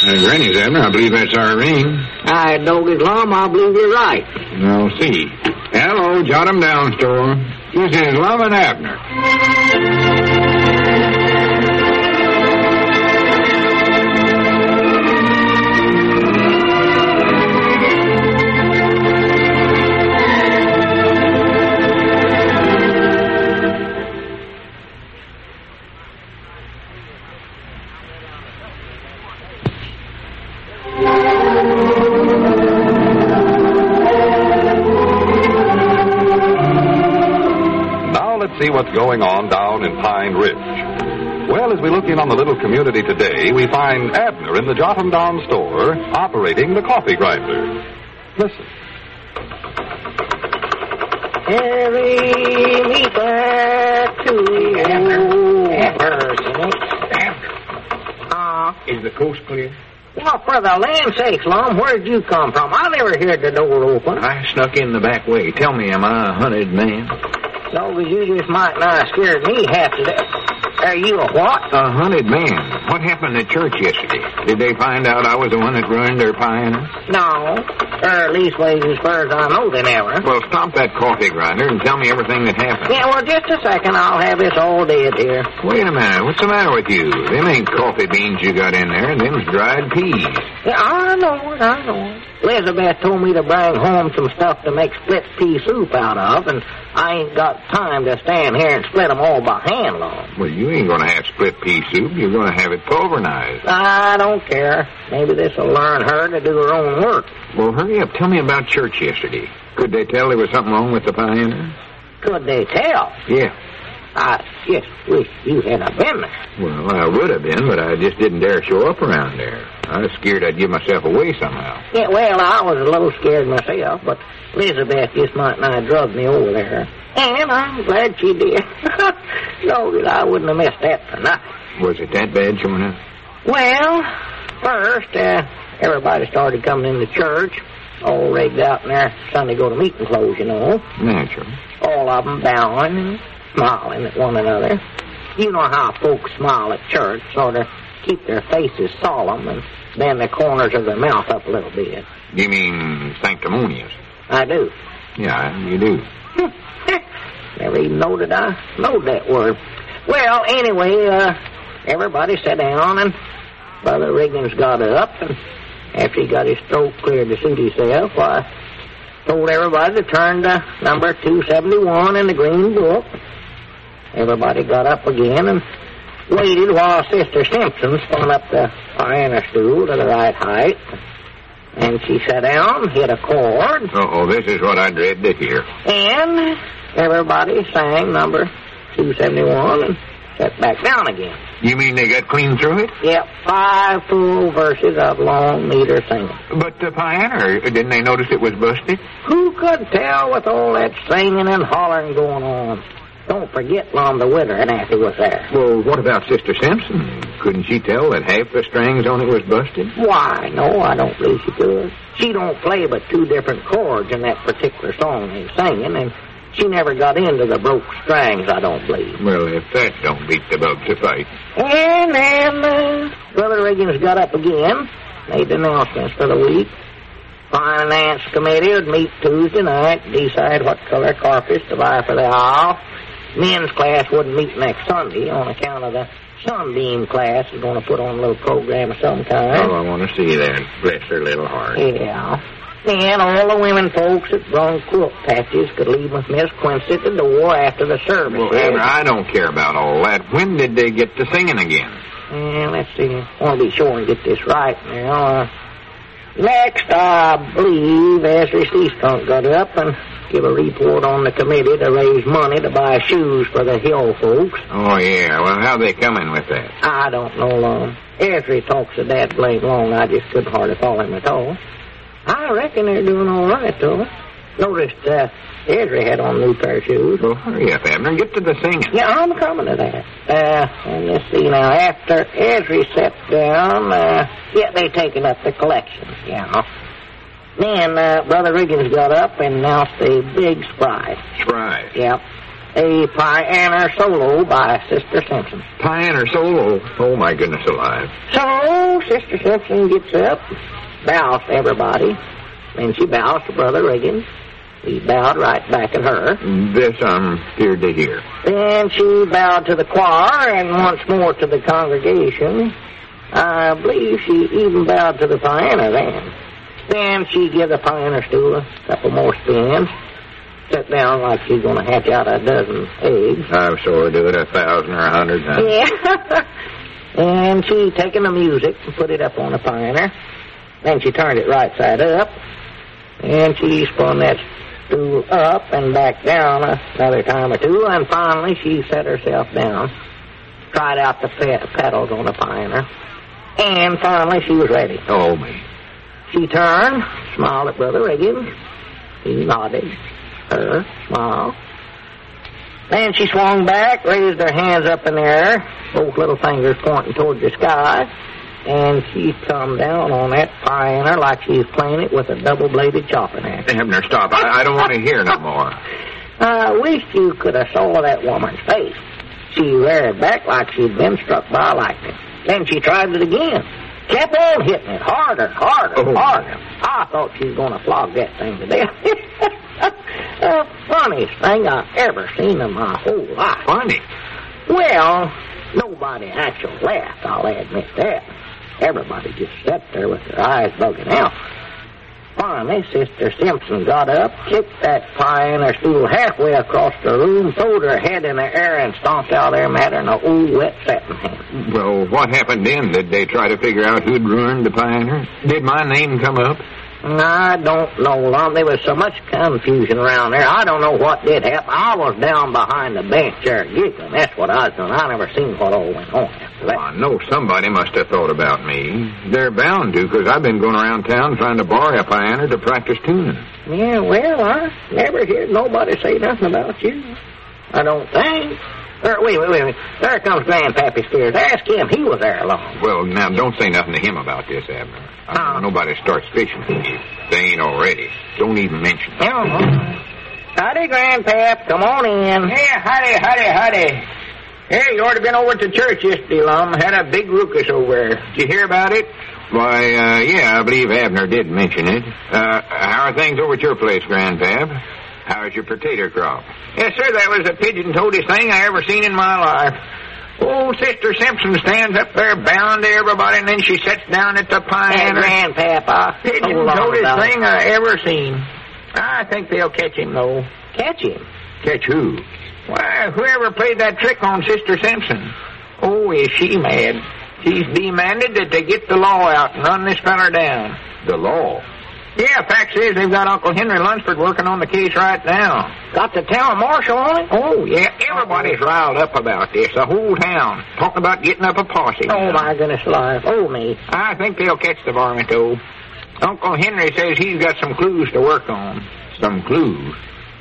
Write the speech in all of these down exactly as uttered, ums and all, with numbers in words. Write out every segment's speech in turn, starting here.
Uh, Granny's, Abner. I believe that's our ring. I don't get long. I believe you're right. Now, see. Hello, jot 'em down, store. This is Lum and Abner. See what's going on down in Pine Ridge. Well, as we look in on the little community today, we find Abner in the Jot 'em Down store operating the coffee grinder. Listen. Carry me back to Uh, is the coast clear? Well, for the land's sakes, Lum, where'd you come from? I never heard the door open. I snuck in the back way. Tell me, am I a hunted man? So you just might not scared me half to death. Are you a what? A hunted man. What happened at church yesterday? Did they find out I was the one that ruined their pioneers? No. Or at least ways as far as I know they never. Well, stop that coffee grinder and tell me everything that happened. Yeah, well, just a second. I'll have this all dead here. Wait a minute. What's the matter with you? Them ain't coffee beans you got in there. Them's dried peas. Yeah, I know it. I know it. Elizabeth told me to bring home some stuff to make split pea soup out of, and I ain't got time to stand here and split them all by hand long. Well, you ain't going to have split pea soup. You're going to have it pulverized. I don't care. Maybe this'll learn her to do her own work. Well, hurry up. Tell me about church yesterday. Could they tell there was something wrong with the pioneer? Could they tell? Yeah. I just wish you had been there. Well, I would have been, but I just didn't dare show up around there. I was scared I'd give myself away somehow. Yeah, well, I was a little scared myself, but Elizabeth just might not have drugged me over there. And I'm glad she did. So that I wouldn't have missed that for nothing. Was it that bad, showing up? Well, first, uh, everybody started coming into church, all rigged out in their Sunday go-to-meeting clothes, you know. Natural. All of them bowing and smiling at one another. You know how folks smile at church, sort of keep their faces solemn and bend the corners of their mouth up a little bit. You mean sanctimonious? I do. Yeah, you do. Never even noted I knowed that word. Well, anyway, uh, everybody sat down, and Brother Riggins got up, and after he got his throat cleared to suit himself, I told everybody to turn to number two seventy-one in the Green Book. Everybody got up again and waited while Sister Simpson spun up the piano stool to the right height. And she sat down, hit a chord. Uh-oh, this is what I dread to hear. And everybody sang number two seventy-one and sat back down again. You mean they got clean through it? Yep, five full verses of long meter singing. But the pioneer, didn't they notice it was busted? Who could tell with all that singing and hollering going on? Don't forget Lum the Winter and after was there. Well, what about Sister Simpson? Couldn't she tell that half the strings on it was busted? Why, no, I don't believe she could. She don't play but two different chords in that particular song they're singing, and she never got into the broke strings, I don't believe. Well, if that don't beat the bug to fight. And then uh, Brother Riggins got up again, made the announcements for the week. Finance committee would meet Tuesday night, decide what color carpets to buy for the aisle. Men's class wouldn't meet next Sunday on account of the Sunbeam class is going to put on a little program of some kind. Oh, I want to see that. Bless her little heart. Yeah. And all the women folks that brung quilt patches could leave with Miss Quincy at the door after the service. Well, Abner, I don't care about all that. When did they get to singing again? Yeah, let's see. I want to be sure and get this right now. Uh, next, I believe Ezra Seaskunk got up and give a report on the committee to raise money to buy shoes for the Hill folks. Oh, yeah. Well, how they coming with that? I don't know, Lum. Ezra talks of that blame long, I just couldn't hardly follow him at all. I reckon they're doing all right, though. Noticed uh, Ezra had on a new pair of shoes. Well, hurry up, Abner. Get to the singing. Yeah, I'm coming to that. Uh, and let's see now. After Ezra sat down, uh, yeah, they taken up the collections, yeah. Then uh, Brother Riggins got up and announced a big surprise. Surprise? Yep. a piano solo by Sister Simpson. Piano solo? Oh, my goodness alive. So, Sister Simpson gets up, bows to everybody, and she bows to Brother Riggins. He bowed right back at her. This I'm feared to hear. Then she bowed to the choir and once more to the congregation. I believe she even bowed to the piano then. Then she gave the piano stool a couple more spins. Sat down like she's going to hatch out a dozen eggs. I'm sure do it a thousand or a hundred times. Yeah. And she taken the music and put it up on the piano. Then she turned it right side up. And she spun that stool up and back down another time or two. And finally she set herself down. Tried out the pedals on the piano. And finally she was ready. Oh, me. She turned, smiled at Brother Riggins. He nodded. Her, smiled. Then she swung back, raised her hands up in the air, both little fingers pointing toward the sky, and she come down on that piano like she was playing it with a double-bladed chopping axe. Abner, stop. I, I don't want to hear no more. I wish you could have saw that woman's face. She reared back like she'd been struck by lightning. Then she tried it again. Kept on hitting it harder, harder, oh, harder. I thought she was going to flog that thing to death. The funniest thing I've ever seen in my whole life. Funny? Well, nobody actually laughed, I'll admit that. Everybody just sat there with their eyes bugging out. Finally, Sister Simpson got up, kicked that pie in her stool halfway across the room, throwed her head in the air, and stomped out there, matter in an old wet satin hat. Well, what happened then? Did they try to figure out who'd ruined the pioneer? Did my name come up? I don't know, Lum. There was so much confusion around there. I don't know what did happen. I was down behind the bench there giggling. That's what I was doing. I never seen what all went on after that. Well, I know somebody must have thought about me. They're bound to, because I've been going around town trying to borrow a piano to practice tuning. Yeah, well, I never heard nobody say nothing about you. I don't think. There, wait, wait, wait, wait. There comes Grandpappy Spears. Ask him. He was there along. Well, now, don't say nothing to him about this, Abner. I don't want nobody starts fishing for you. They ain't already. Don't even mention it. Oh, howdy, Grandpap. Come on in. Yeah, howdy, howdy, howdy. Hey, you ought to been over to church yesterday, Lum. Had a big ruckus over there. Did you hear about it? Why, uh, yeah, I believe Abner did mention it. Uh, how are things over at your place, Grandpap? How's your potato crop? Yes, sir, that was the pigeon-toedest thing I ever seen in my life. Old Sister Simpson stands up there bowing to everybody, and then she sits down at the piano. Hey, Grandpapa. Pigeon-toedest thing I ever seen. I think they'll catch him, though. Catch him? Catch who? Why, whoever played that trick on Sister Simpson. Oh, is she mad. She's demanded that they get the law out and run this feller down. The law? Yeah, fact is, they've got Uncle Henry Lunsford working on the case right now. Got the town marshal on it? Oh, yeah, everybody's riled up about this, the whole town. Talking about getting up a posse. Oh, my goodness alive. Oh, me. I think they'll catch the varmint, though. Uncle Henry says he's got some clues to work on. Some clues?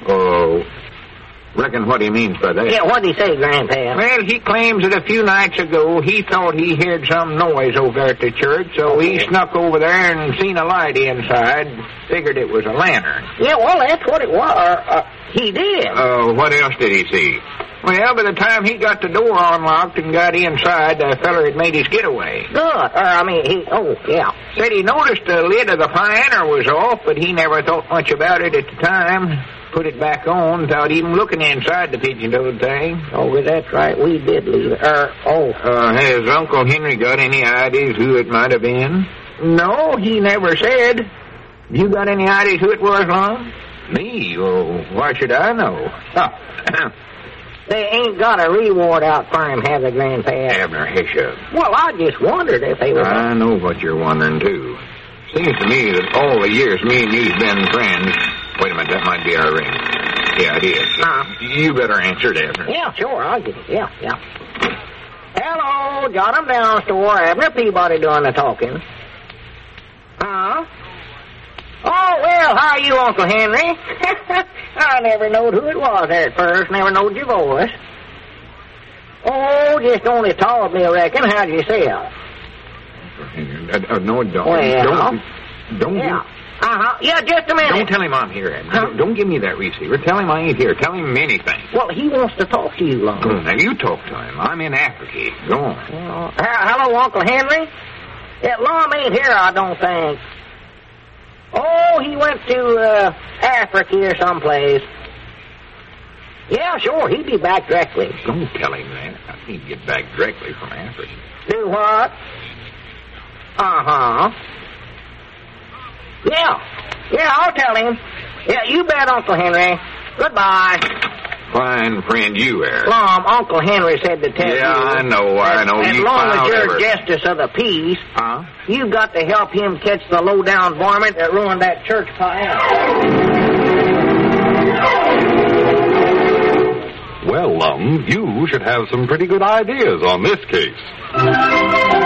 Oh, reckon what he means by that. Yeah, what'd he say, Grandpa? Well, he claims that a few nights ago he thought he heard some noise over there at the church, so okay. he snuck over there and seen a light inside. Figured it was a lantern. Yeah, well, that's what it was. Uh, uh, he did. Uh, what else did he see? Well, by the time he got the door unlocked and got inside, the feller had made his getaway. Good. Uh, I mean, he, oh, yeah. Said he noticed the lid of the piano was off, but he never thought much about it at the time. Put it back on without even looking inside the pigeon-toed thing. Oh, that's right. We did leave it. Uh, oh. Uh, has Uncle Henry got any ideas who it might have been? No, he never said. You got any ideas who it was, Lon? Me? Oh, why should I know? Oh. They ain't got a reward out for him, have they, Grandpa? Abner, hush up. Well, I just wondered if they were... I know what you're wondering, too. Seems to me that all the years me and you've been friends... Wait a minute, that might be our ring. Yeah, it is. Uh, you better answer it, Abner. Yeah, sure, I'll get it. Yeah, yeah. Hello, jot 'em down, store. Abner Peabody doing the talking. Huh? Oh, well, how are you, Uncle Henry? I never knowed who it was there at first. Never knowed your voice. Oh, just only tolerably, I reckon. How'd you sell? Uh, uh, no, don't. Well, don't. Don't. Yeah. Uh-huh. Yeah, just a minute. Don't tell him I'm here, Abner. Huh? Don't, don't give me that receiver. Tell him I ain't here. Tell him anything. Well, he wants to talk to you, Lum. Oh, now, you talk to him. I'm in Africa. Go on. Well, hello, Uncle Henry. Yeah, Lum ain't here, I don't think. Oh, he went to uh, Africa or someplace. Yeah, sure, he'd be back directly. Don't tell him that. I can't get back directly from Africa. Do what? Uh-huh. Yeah. Yeah, I'll tell him. Yeah, you bet, Uncle Henry. Goodbye. Fine friend you are. Lum, Uncle Henry said to tell yeah, you. Yeah, I know, I know. As You long as found you're ever- justice of the peace, Huh? you've got to help him catch the low-down varmint that ruined that church pile. Well, Lum, you should have some pretty good ideas on this case.